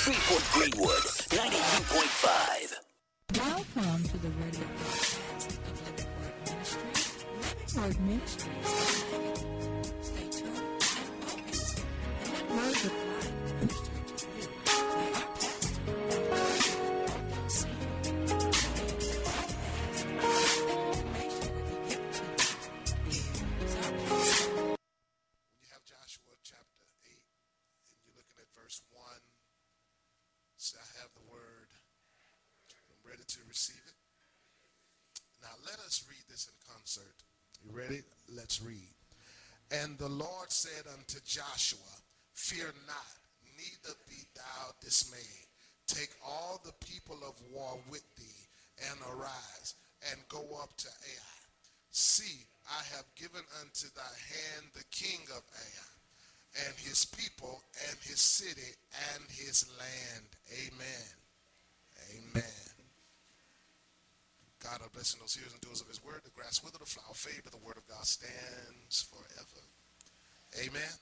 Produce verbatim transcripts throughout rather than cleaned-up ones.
Shreveport Greenwood, ninety-two point five. Welcome to the radio broadcast of Living Word Ministry. Living Word Ministry. Stay tuned and focus. And let words of life minister to you by our pastor, Doctor Senior. Today's broadcast, information will be given to you. Here is our pastor. When you have Joshua chapter eight and you're looking at verse one, say, I have the word. I'm ready to receive it. Now let us read this in concert. You ready? Let's read. And the Lord said unto Joshua, fear not, neither be thou dismayed. Take all the people of war with thee, and arise, and go up to Ai. See, I have given unto thy hand the king of Ai, and his people, and his city, and his land. Amen. Amen. God, our blessing those hearers and doers of his word. The grass wither, the flower fade, but the word of God stands forever. Amen.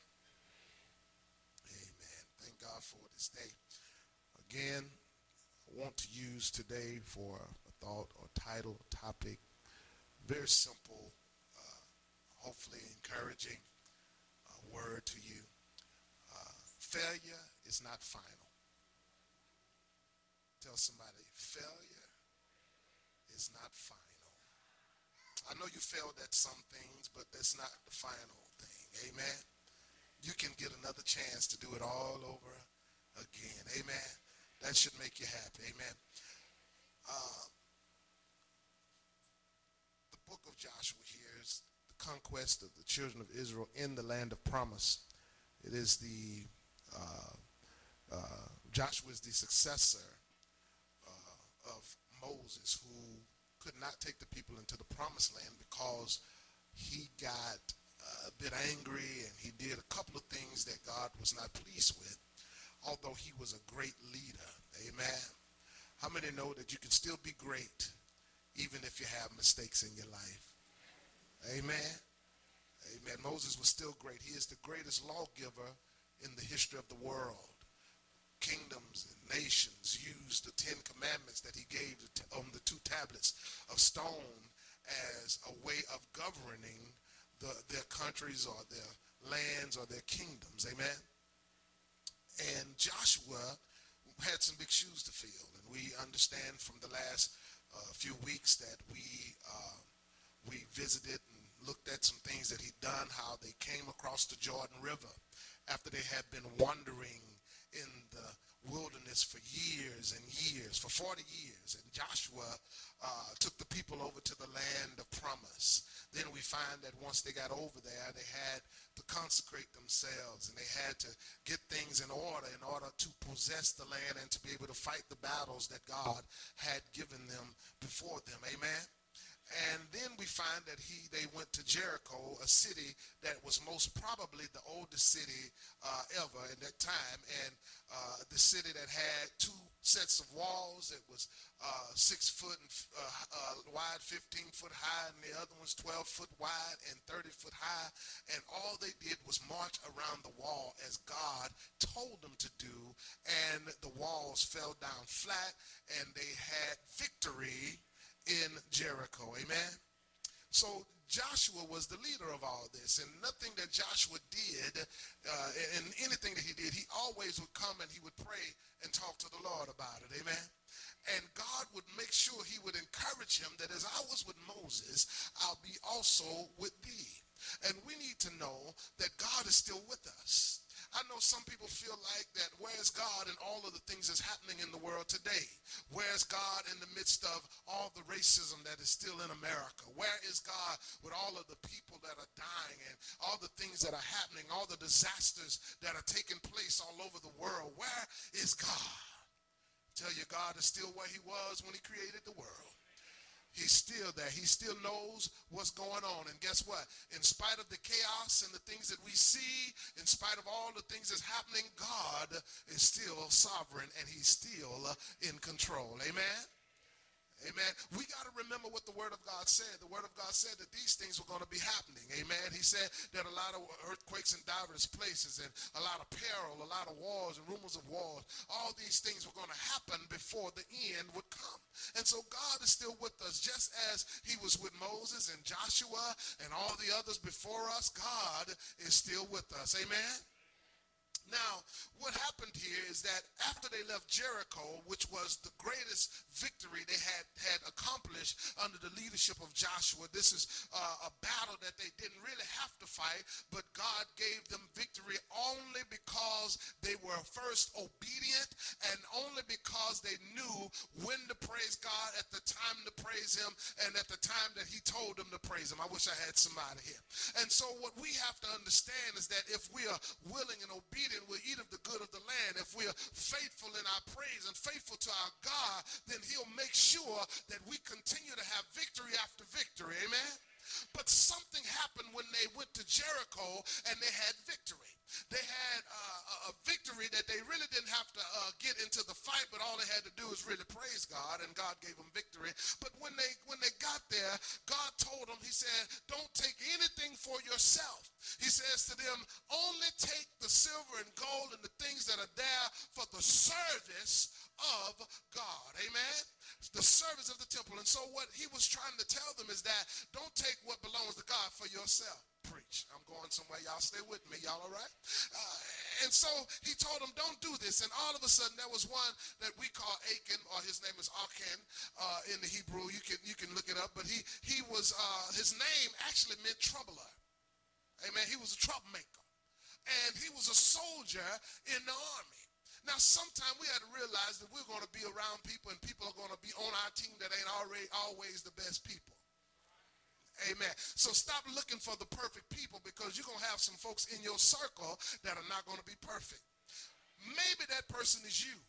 Amen. Thank God for this day. Again, I want to use today for a thought or title, topic, very simple, uh, hopefully encouraging uh, word to you. Uh, failure is not final. Tell somebody, failure is not final. I know you failed at some things, but that's not the final thing. Amen. You can get another chance to do it all over again. Amen. That should make you happy. Amen. Uh, the book of Joshua here is the conquest of the children of Israel in the land of promise. It is the, uh, uh, Joshua is the successor uh, of Moses, who could not take the people into the promised land because he got a bit angry and he did a couple of things that God was not pleased with, although he was a great leader. Amen. How many know that you can still be great even if you have mistakes in your life? Amen. Amen. Moses was still great. He is the greatest lawgiver in the history of the world. Kingdoms and nations used the Ten Commandments that he gave on the two tablets of stone as a way of governing the, their countries or their lands or their kingdoms. Amen. And Joshua had some big shoes to fill, and we understand from the last uh, few weeks that we uh, we visited and looked at some things that he'd done, how they came across the Jordan River after they had been wandering in the wilderness for years and years, for forty years. And Joshua uh, took the people over to the land of promise. Then we find that once they got over there, they had to consecrate themselves and they had to get things in order in order to possess the land and to be able to fight the battles that God had given them before them. Amen. And then we find that he they went to Jericho, a city that was most probably the oldest city uh, ever in that time, and uh, the city that had two sets of walls. It was uh, six foot and, uh, uh, wide, fifteen foot high, and the other one's twelve foot wide and thirty foot high. And all they did was march around the wall as God told them to do, and the walls fell down flat, and they had victory in Jericho. Amen. So Joshua was the leader of all this, and nothing that Joshua did, uh, and anything that he did, he always would come and he would pray and talk to the Lord about it. Amen. And God would make sure he would encourage him that as I was with Moses, I'll be also with thee. And we need to know that God is still with us. I know some people feel like that, where's God in all of the things that's happening in the world today? Where's God in the midst of all the racism that is still in America? Where is God with all of the people that are dying and all the things that are happening, all the disasters that are taking place all over the world? Where is God? I tell you, God is still where he was when he created the world. He's still there. He still knows what's going on. And guess what? In spite of the chaos and the things that we see, in spite of all the things that's happening, God is still sovereign and he's still uh, in control. Amen? Amen. We got to remember what the Word of God said. The Word of God said that these things were going to be happening. Amen. He said that a lot of earthquakes in diverse places and a lot of peril, a lot of wars and rumors of wars, all these things were going to happen before the end would come. And so God is still with us, just as he was with Moses and Joshua and all the others before us. God is still with us. Amen. Now, what happened here is that after they left Jericho, which was the greatest victory they had, had accomplished under the leadership of Joshua, this is uh, a battle that they didn't really have to fight, but God gave them victory only because they were first obedient and only because they knew when to praise God, at the time to praise him, and at the time that he told them to praise him. I wish I had somebody here. And so what we have to understand is that if we are willing and obedient, we'll eat of the good of the land. If we are faithful in our praise and faithful to our God, then he'll make sure that we continue to have victory after victory. Amen. But something happened when they went to Jericho and they had victory. They had uh, a victory that they really didn't have to uh, get into the fight, but all they had to do was really praise God, and God gave them victory. But when they when they got there, God told them, he said, don't take anything for yourself. He says to them, only take the silver and gold and the things that are there for the service of God. Amen. The service of the temple. And so what he was trying to tell them is that don't take what belongs to God for yourself. Preach. I'm going somewhere. Y'all stay with me. Y'all all right? Uh, and so he told them, don't do this. And all of a sudden, there was one that we call Achan, or his name is Achan uh, in the Hebrew. You can you can look it up. But he he was uh, his name actually meant troubler. Amen. He was a troublemaker, and he was a soldier in the army. Now, sometimes we have to realize that we're going to be around people, and people are going to be on our team that ain't already always the best people. Amen. So stop looking for the perfect people, because you're going to have some folks in your circle that are not going to be perfect. Maybe that person is you.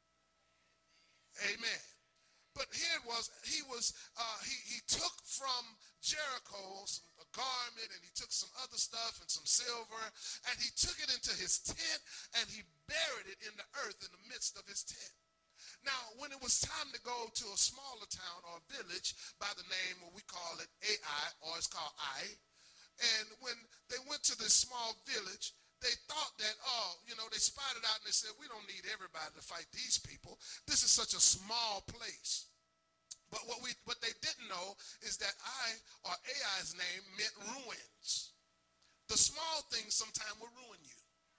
Amen. But here it was, he was, uh, he, he took from Jericho some, a garment, and he took some other stuff and some silver, and he took it into his tent, and he buried it in the earth in the midst of his tent. Now, when it was time to go to a smaller town or village by the name, what we call it Ai, or it's called Ai, and when they went to this small village, they thought that, oh, you know, they spotted out and they said, we don't need everybody to fight these people. This is such a small place. But what we what they didn't know is that I, or Ai's name, meant ruins. The small things sometimes will ruin you.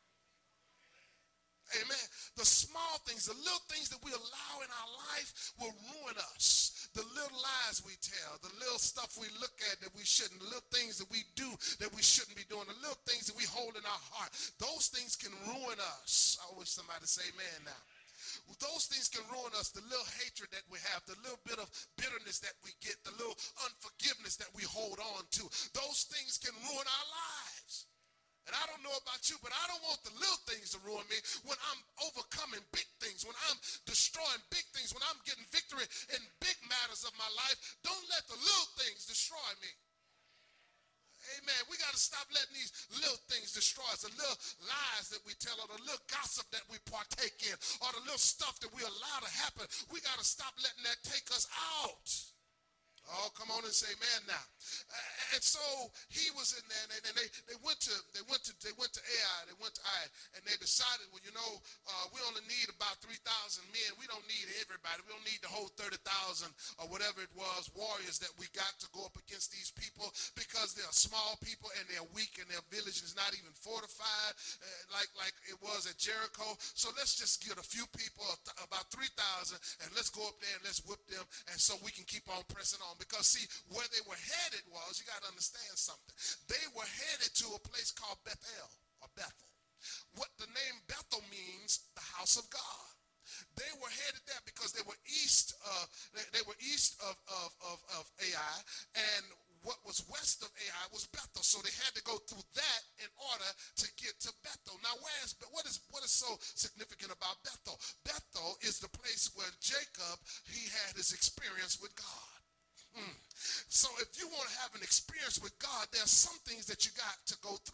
Amen. The small things, the little things that we allow in our life will ruin us. The little lies we tell, the little stuff we look at that we shouldn't, the little things that we do that we shouldn't be doing, the little things that we hold in our heart, those things can ruin us. I wish somebody say amen now. Those things can ruin us. The little hatred that we have, the little bit of bitterness that we get, the little unforgiveness that we hold on to, those things can ruin our lives. And I don't know about you, but I don't want the little things to ruin me when I'm overcoming big things, when I'm destroying big things, when I'm getting victory in big matters of my life. Don't let the little things destroy me. Amen. We got to stop letting these little things destroy us, the little lies that we tell, or the little gossip that we partake in, or the little stuff that we allow to happen. We got to stop letting that take us out. Oh, come on and say amen now. Uh, and so he was in there, and, and they, they went to they went to they went to Ai, they went to Ai, and they decided, well, you know, uh, we only need about three thousand men. We don't need everybody. We don't need the whole thirty thousand or whatever it was warriors that we got to go up against these people, because they're small people and they're weak, and their village is not even fortified uh, like like it was at Jericho. So let's just get a few people, about three thousand, and let's go up there and let's whip them, and so we can keep on pressing on. Because see, where they were headed was, you got to understand something. They were headed to a place called Bethel, or Bethel. What the name Bethel means, the house of God. They were headed there because they were east of they, they were east of, of, of, of Ai, and what was west of Ai was Bethel. So they had to go through that in order to get to Bethel. Now, where's what is what is so significant about Bethel? Bethel is the place where Jacob, he had his experience with God. Mm. So if you want to have an experience with God, there are some things that you got to go through.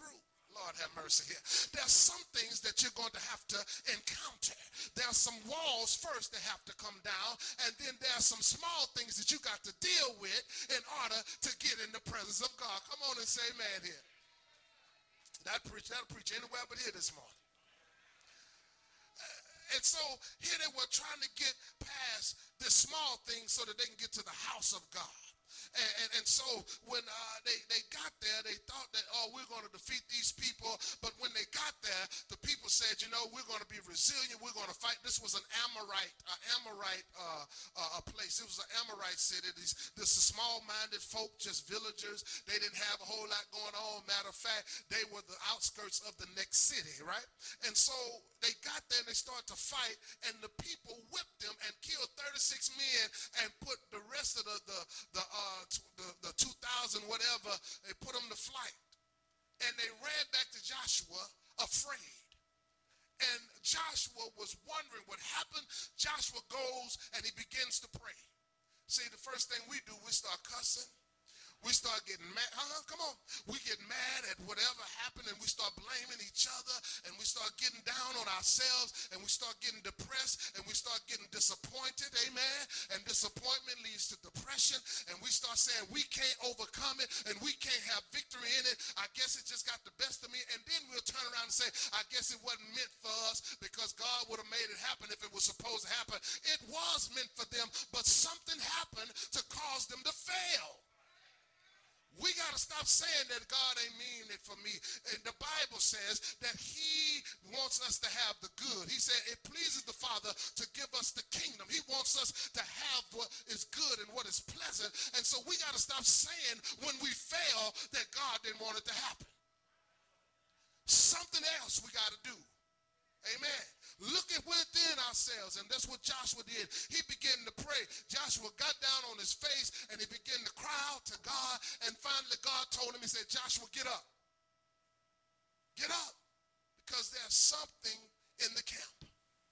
Lord have mercy here. There's some things that you're going to have to encounter. There are some walls first that have to come down, and then there are some small things that you got to deal with in order to get in the presence of God. Come on and say amen here. That preach, that'll preach anywhere but here this morning. And so here they were trying to get past this small thing so that they can get to the house of God. And, and, and so when uh, they, they got there, they thought that, oh, we're going to defeat these people. But when they got there, the people said, you know, we're going to be resilient. We're going to fight. This was an Amorite, uh, Amorite uh, uh, place. It was an Amorite city. These, this is small-minded folk, just villagers. They didn't have a whole lot going on. Matter of fact, they were the outskirts of the next city, right? And so they got there and they started to fight, and the people whipped them and killed thirty-six men and put the rest of the the the uh, the, the two thousand whatever, they put them to flight. And they ran back to Joshua afraid. And Joshua was wondering what happened. Joshua goes and he begins to pray. See, the first thing we do, we start cussing. We start getting mad. Uh-huh, come on. We get mad at whatever happened, and we start blaming each other, and we start getting down on ourselves, and we start getting depressed, and we start getting disappointed. Amen. And disappointment leads to depression, and we start saying we can't overcome it, and we can't have victory in it. I guess it just got the best of me. And then we'll turn around and say, I guess it wasn't meant for us, because God would have made it happen if it was supposed to happen. It was meant for them, but something happened to cause them to fail. We got to stop saying that God ain't mean it for me. And the Bible says that he wants us to have the good. He said it pleases the Father to give us the kingdom. He wants us to have what is good and what is pleasant. And so we got to stop saying when we fail that God didn't want it to happen. Something else we got to do. Amen. Look at within ourselves, and that's what Joshua did. He began to pray. Joshua got down on his face, and he began to cry out to God, and finally God told him, he said, Joshua, get up. Get up, because there's something in the camp.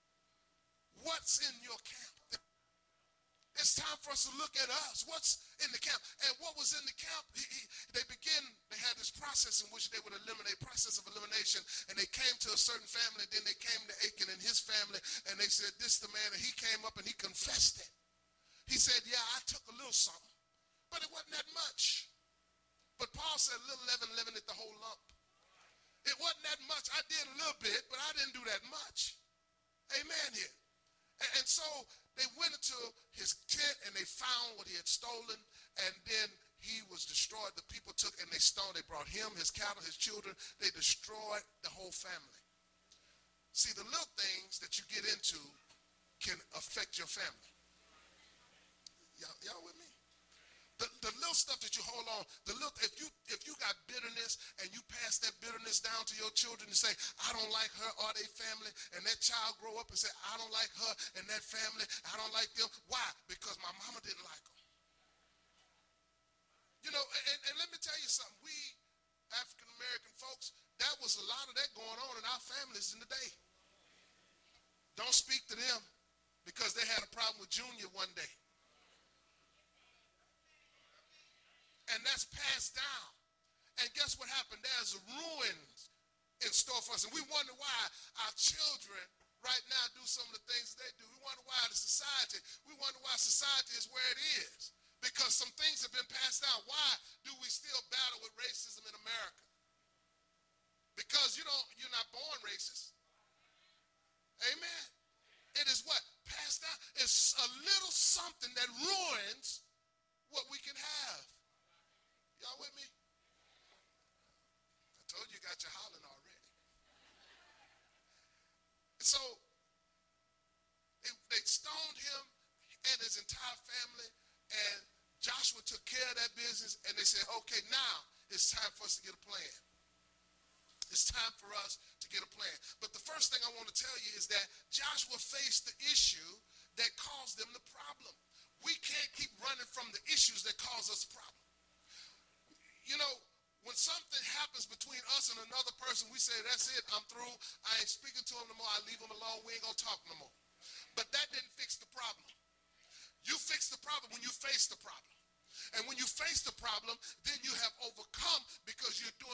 What's in your camp? It's time for us to look at us. What's in the camp? And what was in the camp? He, he, they begin, they had this process in which they would eliminate, process of elimination. And they came to a certain family. Then they came to Achan and his family. And they said, this the man. And he came up and he confessed it. He said, yeah, I took a little something. But it wasn't that much. But Paul said, little leaven leaveneth the whole lump. It wasn't that much. I did a little bit, but I didn't do that much. Amen here. And, and so they went into his tent and they found what he had stolen, and then he was destroyed. The people took and they stoned. They brought him, his cattle, his children. They destroyed the whole family. See, the little things that you get into can affect your family. Y'all, y'all with me? The, the little stuff that you hold on, the little, if you if you got bitterness and you pass that bitterness down to your children and say, I don't like her or their family, and that child grow up and say, I don't like her and that family, I don't like them. Why? Because my mama didn't like them. You know, and, and let me tell you something. We African-American folks, that was a lot of that going on in our families in the day. Don't speak to them because they had a problem with Junior one day. And that's passed down. And guess what happened? There's ruins in store for us. And we wonder why our children right now do some of the things they do. We wonder why the society, we wonder why society is where it is. Because some things have been passed down. Why do we still battle with racism in America? Because you don't, you're not born racist. Amen. It is what? Passed down. It's a little something that ruins what we can have. Y'all with me? I told you you got your hollering already. So they, they stoned him and his entire family, and Joshua took care of that business, and they said, okay, now it's time for us to get a plan. It's time for us to get a plan. But the first thing I want to tell you is that Joshua faced the issue that caused them the problem. We can't keep running from the issues that cause us problems. You know, when something happens between us and another person, we say, that's it, I'm through. I ain't speaking to him no more. I leave him alone. We ain't going to talk no more. But that didn't fix the problem. You fix the problem when you face the problem. And when you face the problem, then you have overcome because you're doing the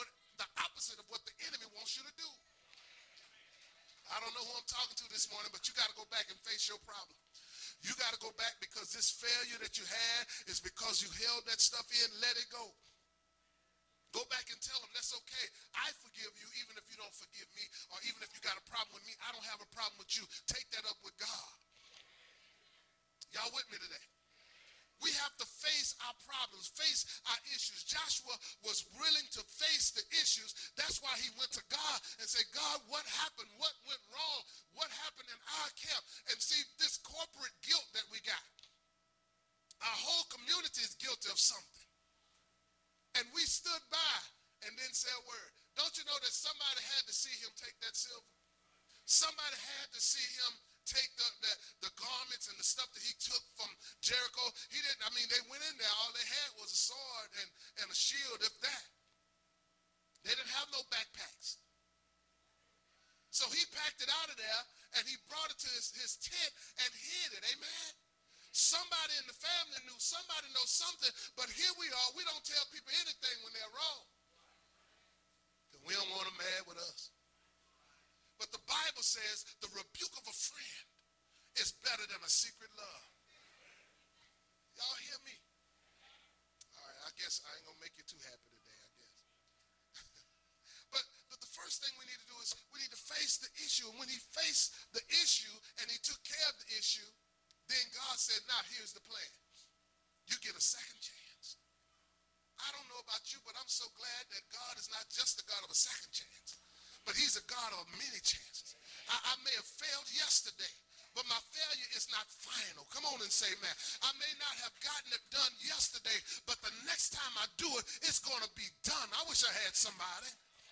the opposite of what the enemy wants you to do. I don't know who I'm talking to this morning, but you got to go back and face your problem. You got to go back because this failure that you had is because you held that stuff in. Let it go. Go back and tell them that's okay. I forgive you even if you don't forgive me, or even if you got a problem with me. I don't have a problem with you. Take that up with God. Y'all with me today? We have to face our problems, face our issues. Joshua was willing to face the issues. That's why he went to God and said, God, what happened? What went wrong? What happened in our camp? And see, this corporate guilt that we got, our whole community is guilty of something. And we stood by and didn't say a word. Don't you know that somebody had to see him take that silver? Somebody had to see him take the, the, the garments and the stuff that he took from Jericho. He didn't, I mean, they went in there. All they had was a sword and, and a shield, if that. They didn't have no backpacks. So he packed it out of there, and he brought it to his, his tent and hid it. Amen? Somebody in the family knew, somebody knows something, but here we are. We don't tell people anything when they're wrong. Because we don't want them mad with us. But the Bible says the rebuke of a friend is better than a secret love. Y'all hear me? All right, I guess I ain't going to make you too happy today, I guess. But the, the first thing we need to do is we need to face the issue. And when he faced the issue and he took care of the issue, then God said, now here's the plan. You get a second chance. I don't know about you, but I'm so glad that God is not just the God of a second chance, but he's a God of many chances. I, I may have failed yesterday, but my failure is not final. Come on and say, man. I may not have gotten it done yesterday, but the next time I do it, it's going to be done. I wish I had somebody.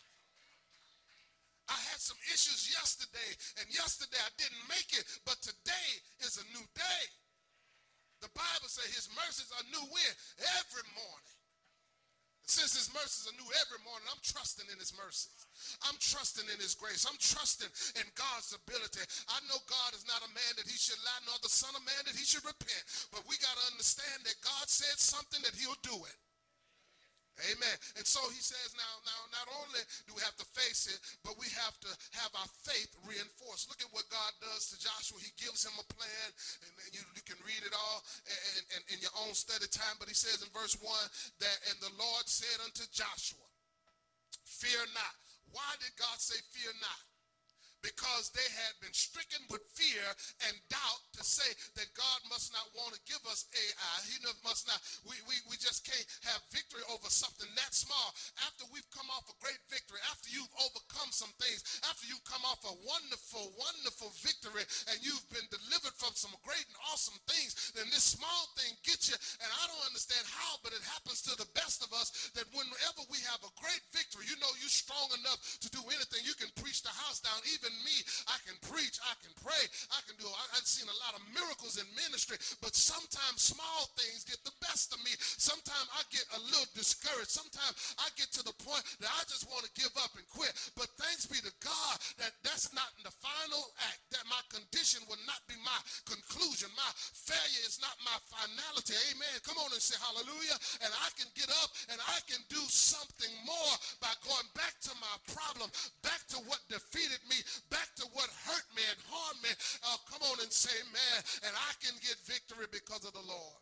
I had some issues yesterday, and yesterday I didn't make it, but today is a new day. The Bible says his mercies are new when? Every morning. Since his mercies are new every morning, I'm trusting in his mercies. I'm trusting in his grace. I'm trusting in God's ability. I know God is not a man that he should lie, nor the son of man that he should repent. But we got to understand that God said something, that he'll do it. Amen. And so he says now, now, not only do we have to face it, but we have to have our faith reinforced. Look at what God does to Joshua. He gives him a plan, and you, you can read it all in, in, in your own study time. But he says in verse one that, and the Lord said unto Joshua, fear not. Why did God say fear not? Because they had been stricken with fear and doubt to say that God must not want to give us A I. He must not. We, we, we just can't have victory over something that small. After we've come off a great victory, after you've overcome some things, after you've come off a wonderful, wonderful victory, and you've been delivered from some great and awesome things, then this small thing gets you. And I don't understand how, but it happens to the best of us that whenever we have a great victory, you know you're strong enough to do anything. You can preach the house down. Even me, I can preach, I can pray, I can do, I, I've seen a lot of miracles in ministry, but sometimes small things get the best of me. Sometimes I get a little discouraged. Sometimes I get to the point that I just want to give up and quit. But thanks be to God that that's not the final act, that my condition will not be my conclusion. My failure is not my finality. Amen. Come on and say hallelujah. And I can get up and I can do something more by going back to my problem, back to what defeated me, back to what hurt me and harmed me. Oh, come on and say amen. And I can get victory because of the Lord.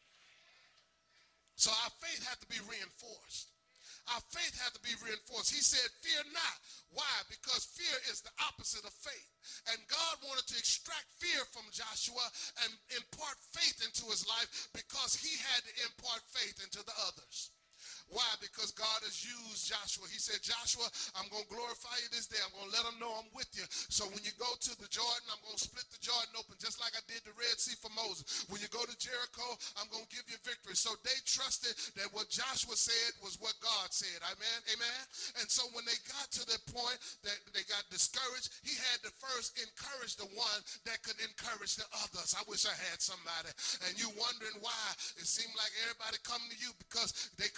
So our faith had to be reinforced. Our faith had to be reinforced. He said, fear not. Why? Because fear is the opposite of faith. And God wanted to extract fear from Joshua and impart faith into his life because he had to impart faith into the others. Why? Because God has used Joshua. He said, Joshua, I'm going to glorify you this day. I'm going to let them know I'm with you. So when you go to the Jordan, I'm going to split the Jordan open just like I did the Red Sea for Moses. When you go to Jericho, I'm going to give you victory. So they trusted that what Joshua said was what God said. Amen? Amen? And so when they got to the point that they got discouraged, he had to first encourage the one that could encourage the others. I wish I had somebody. And you wondering why it seemed like everybody come to you because they come to you with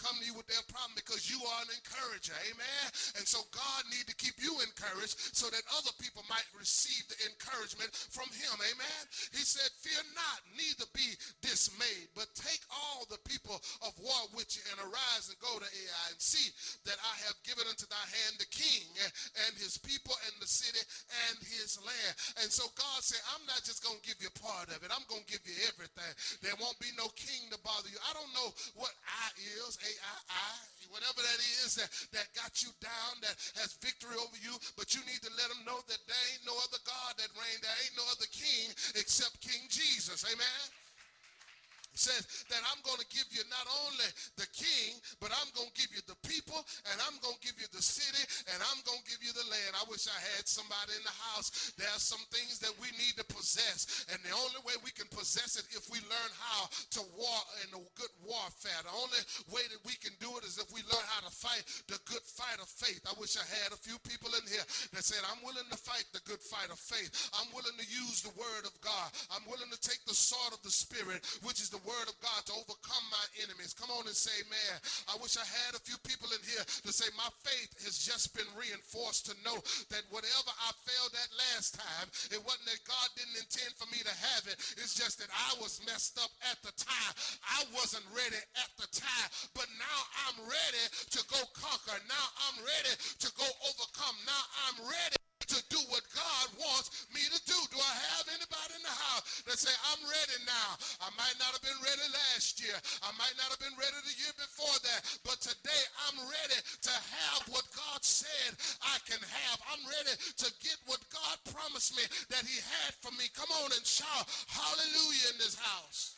with their problem because you are an encourager. Amen. And so God need to keep you encouraged so that other people might receive the encouragement from him. Amen. He said, fear not, neither be dismayed, but take all the people of war with you and arise and go to Ai and see that I have given unto thy hand the king and his people and the city and his land. And so God said, I'm not just going to give you part of it. I'm going to give you everything. There won't be no king to bother you. I don't know what I is, A I I, whatever that is that, that got you down, that has victory over you, but you need to let them know that there ain't no other God that reigns. There ain't no other king except King Jesus. Amen. Says that I'm going to give you not only the king, but I'm going to give you the people, and I'm going to give you the city, and I'm going to give you the land. I wish I had somebody in the house. There are some things that we need to possess, and the only way we can possess it if we learn how to war in a good warfare. The only way that we can do it is if we learn how to fight the good fight of faith. I wish I had a few people in here that said, I'm willing to fight the good fight of faith. I'm willing to use the word of God. I'm willing to take the sword of the Spirit, which is the word of God, to overcome my enemies. Come on and say, man, I wish I had a few people in here to say my faith has just been reinforced to know that whatever I failed at last time, it wasn't that God didn't intend for me to have it. It's just that I was messed up at the time. I wasn't ready at the time, but now I'm ready to go conquer. Now I'm ready to go overcome. Now I'm ready to do what God wants me to do. Do I have anybody in the house that say, I'm ready now? I might not have been ready last year. I might not have been ready the year before that, but today I'm ready to have what God said I can have. I'm ready to get what God promised me that he had for me. Come on and shout hallelujah in this house.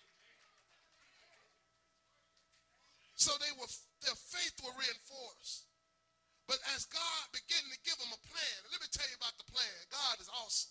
So they were, their faith were reinforced. But as God began to give them a plan, let me tell you about the plan. God is awesome.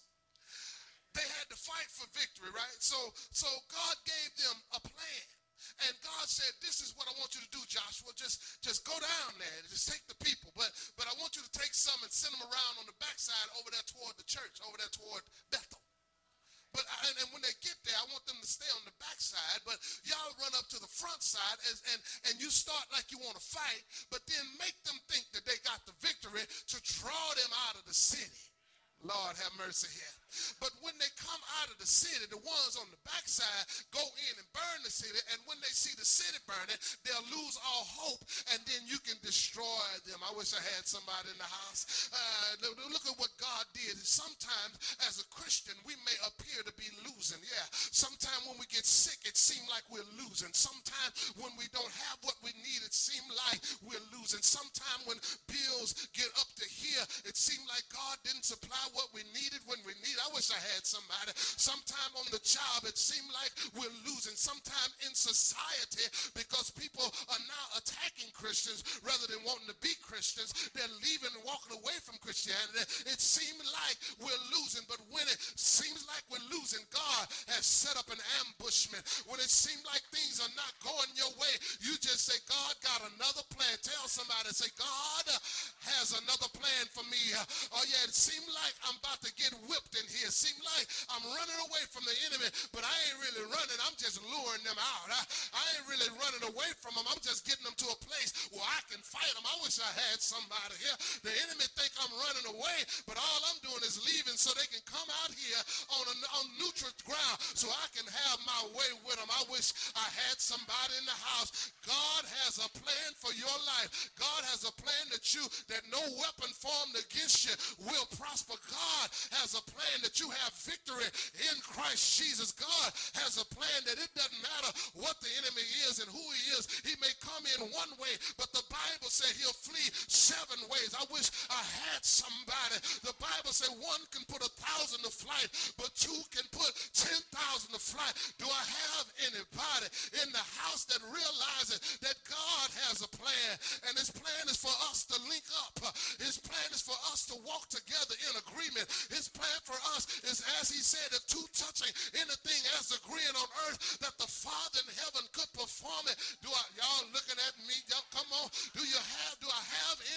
They had to fight for victory, right? So, so God gave them a plan. And God said, this is what I want you to do, Joshua. Just, just go down there. Just take the people. But, but I want you to take some and send them around on the backside over there toward the church, over there toward Bethel. But I, and when they get there, I want them to stay on the backside, but y'all run up to the front side as, and, and you start like you want to fight, but then make them think that they got the victory to draw them out of the city. Lord have mercy here. But when they come out of the city, the ones on the backside go in and burn the city, and when they see the city burning, they'll lose all hope, and then you can destroy them. I wish I had somebody in the house. Uh, look at what God did. Sometimes as a Christian, we may appear to be losing. Yeah. Sometimes when we get sick, it seems like we're losing. Sometimes when we don't have what we need, it seems like we're losing. Sometimes when bills get up to here, it seems like God didn't supply what we needed when we need. I wish I had somebody. Sometime on the job, it seemed like we're losing. Sometime in society, because people are now attacking Christians rather than wanting to be Christians, they're leaving and walking away from Christianity. It seems like we're losing, but when it seems like we're losing, God has set up an ambushment. When it seems like things are not going your way, you just say, God got another plan. Tell somebody, say, God has another plan for me. Oh yeah, it seems like I'm about to get whipped in here. It seems like I'm running away from the enemy, but I ain't really running. I'm just luring them out. I, I ain't really running away from them. I'm just getting them to a place where I can fight them. I wish I had somebody here. The enemy think I'm running away, but all I'm doing is leaving so they can come out here on, a, on neutral ground so I can have my way with them. I wish I had somebody in the house. God has a plan for your life. God has a plan that you, that no weapon formed against you will prosper. God has a plan that you have victory in Christ Jesus. God has a plan that it doesn't matter what the enemy is and who he is. He may come in one way, but the Bible says he'll flee seven ways. I wish I had somebody. The Bible says one can put a thousand to flight, but two can put ten thousand to flight. Do I have anybody in the house that realizes that God has a plan, and his plan is for us to link up. His plan is for us to walk together in agreement. His plan for us is, as he said, if two touching anything as agreeing on earth, that the Father in heaven could perform it. Do I, y'all looking at me? Y'all come on. Do you have, do I have anybody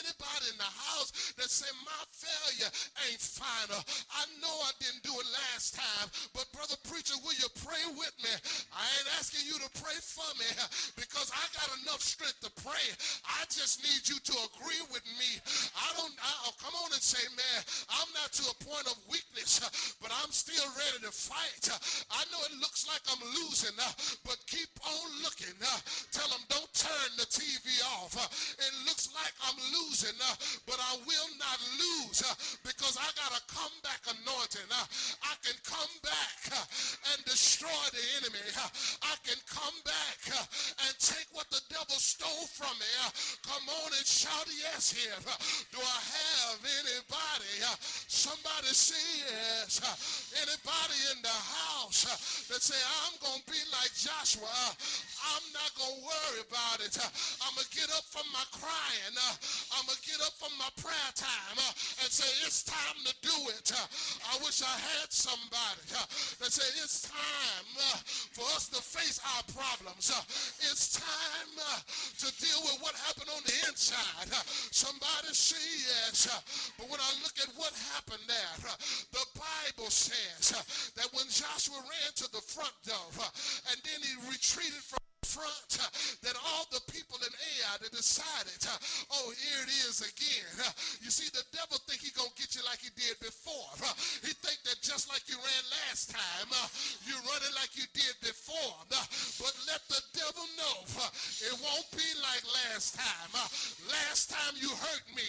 in the house that say my failure ain't final. I know I didn't do it last time, but brother preacher, will you pray with me? I ain't asking you to pray for me because I got enough strength to pray. I just need you to agree with me. I don't, I'll come on and say, man, I'm not to a point of weakness, but I'm still ready to fight. I know it looks like I'm losing, but keep on looking. Tell them don't turn the T V off. It looks like I'm losing, but I will not lose because I got a comeback anointing. I can come back and destroy the enemy. I can come back and take what the devil stole from me. Come on and shout yes here. Do I have anybody? Somebody say yes. Anybody in the house that say I'm going to be like Joshua? I'm not going to worry about it. I'm going to get up from my crying. I'm going to get up from my prayer time and say it's time to do it. I wish I had somebody that say it's time for us to face our problems. It's time to deal with what happened on the inside. Somebody say yes. But when I look at what happened there, the Bible says that when Joshua ran to the front door and then he retreated from front, that all the people in Ai they decided, oh, here it is again. You see, the devil think he gonna get you like he did before. He think that just like you ran last time, you running like you did before. But let the devil know it won't be like last time. Last time you hurt me.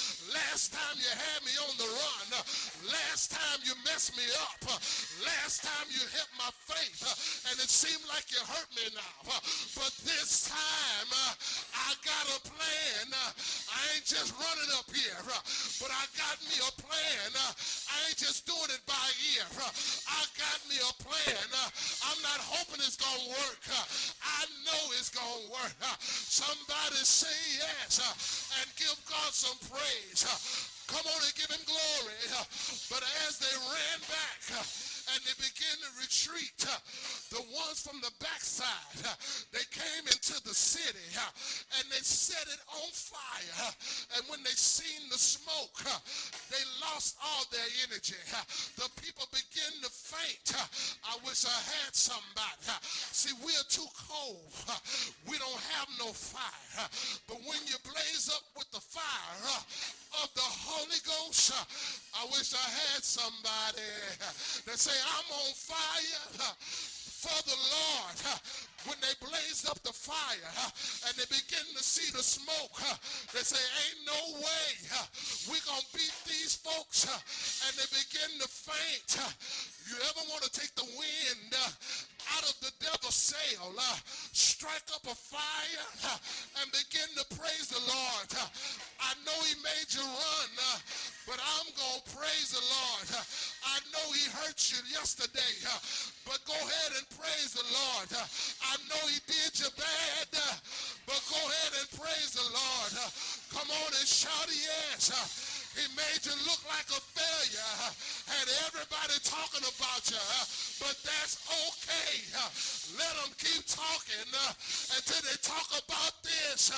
Last time you had me on the run. Last time you messed me up. Last time you hit my faith, and it seemed like you hurt me now. But this time, uh, I got a plan. Uh, I ain't just running up here, uh, but I got me a plan. Uh, I ain't just doing it by ear. Uh, I got me a plan. Uh, I'm not hoping it's going to work. Uh, I know it's going to work. Uh, somebody say yes uh, and give God some praise. Uh, come on and give him glory. Uh, but as they ran back, uh, and they began to retreat, the ones from the backside, they came into the city and they set it on fire. And when they seen the smoke, they lost all their energy. The people began to faint. I wish I had somebody. See, we're too cold. We don't have no fire. But when you blaze up with the fire of the Holy Ghost, I wish I had somebody that say, I'm on fire for the Lord. When they blaze up the fire and they begin to see the smoke, they say, ain't no way we're going to beat these folks. And they begin to faint. You ever want to take the wind out of the devil's sail, strike up a fire and begin to praise the Lord? I know he made you run, but I'm going to praise the Lord. I know he hurt you yesterday, but go ahead and praise the Lord. I know he did you bad, but go ahead and praise the Lord. Come on and shout yes. He made you look like a failure, had everybody talking about you, but that's okay. Let them keep talking until they talk about this.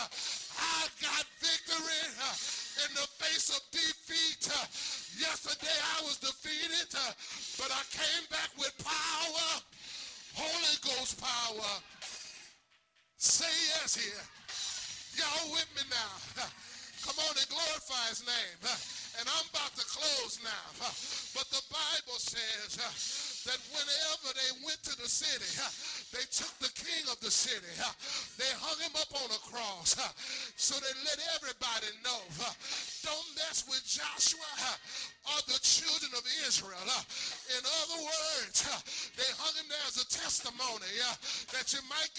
I got victory in the face of defeat. Yesterday I was defeated, but I came back with power, Holy Ghost power. Say yes here. Y'all with me now? Come on and glorify his name. And I'm about to close now. But the Bible says that whenever they went to the city, they took the king of the city. They hung him up on a cross. So they let everybody know, don't mess with Joshua or the children of Israel. In other words, they hung him there as a testimony that you might